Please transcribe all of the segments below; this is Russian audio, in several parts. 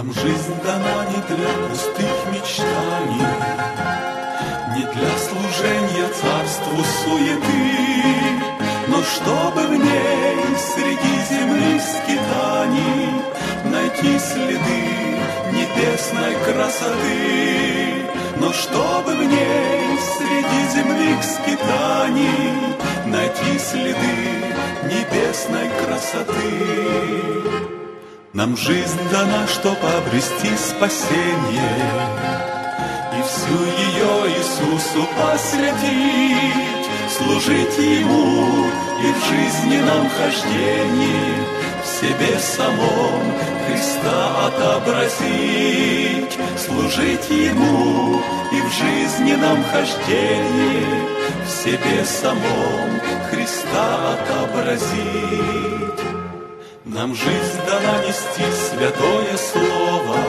Нам жизнь дана не для пустых мечтаний, не для служения царству суеты, но чтобы в ней среди земных скитаний найти следы небесной красоты. Но чтобы в ней среди земных скитаний найти следы небесной красоты. Нам жизнь дана, чтоб обрести спасение и всю ее Иисусу посвятить, служить Ему и в жизненном хождении в себе самом Христа отобразить, служить Ему и в жизненном хождении в себе самом Христа отобразить. Нам жизнь дана нести святое слово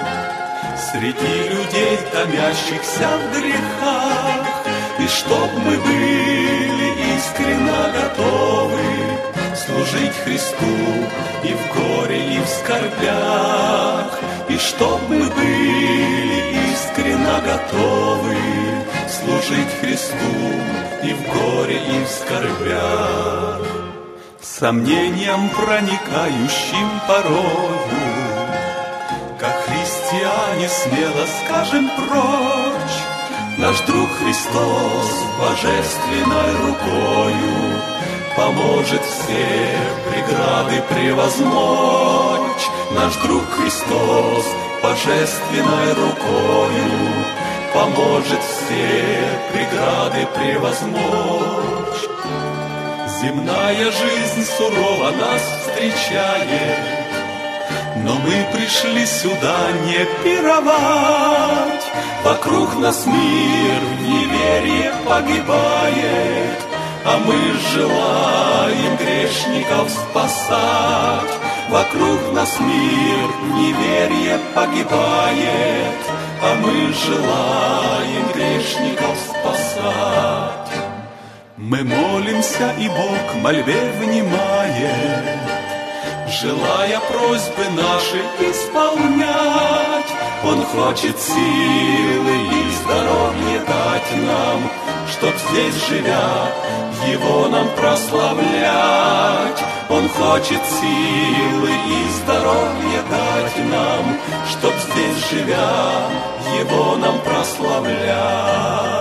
среди людей, томящихся в грехах, и чтоб мы были искренно готовы служить Христу и в горе, и в скорбях, и чтоб мы были искренно готовы служить Христу и в горе, и в скорбях. Сомнением проникающим порою, как христиане смело скажем прочь, наш друг Христос божественной рукою поможет все преграды превозмочь. Наш друг Христос божественной рукою поможет все преграды превозмочь. Земная жизнь сурово нас встречает, но мы пришли сюда не пировать. Вокруг нас мир в неверии погибает, а мы желаем грешников спасать. Вокруг нас мир в неверии погибает, а мы желаем грешников спасать. Мы молимся, и Бог мольбе внимает, желая просьбы наши исполнять. Он хочет силы и здоровье дать нам, чтоб здесь живя Его нам прославлять. Он хочет силы и здоровье дать нам, чтоб здесь живя Его нам прославлять.